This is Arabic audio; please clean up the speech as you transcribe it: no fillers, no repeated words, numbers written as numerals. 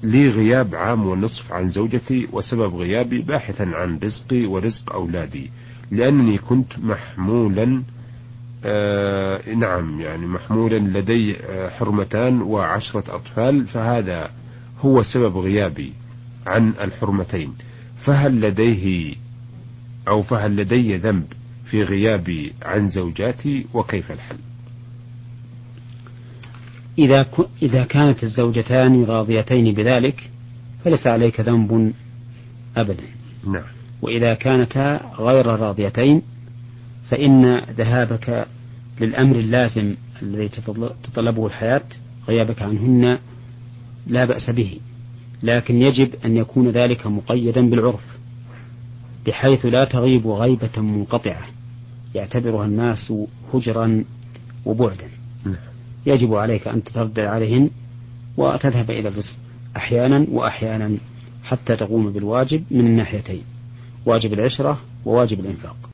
لي غياب عام ونصف عن زوجتي، وسبب غيابي باحثا عن رزقي ورزق أولادي، لأنني كنت محمولا نعم يعني محمولا لدي حرمتان و10 أطفال، فهذا هو سبب غيابي عن الحرمتين. فهل لدي ذنب في غيابي عن زوجاتي، وكيف الحل؟ إذا كانت الزوجتان راضيتين بذلك فليس عليك ذنب أبدا. نعم. وإذا كانتا غير راضيتين فإن ذهابك للأمر اللازم الذي تطلبه الحياة، غيابك عنهن لا بأس به، لكن يجب أن يكون ذلك مقيدا بالعرف، بحيث لا تغيب غيبة منقطعة يعتبرها الناس هجرا وبعدا. يجب عليك أن تتردد عليهن وتذهب إلى الرزق أحيانا وأحيانا، حتى تقوم بالواجب من الناحيتين، واجب العشرة وواجب الإنفاق.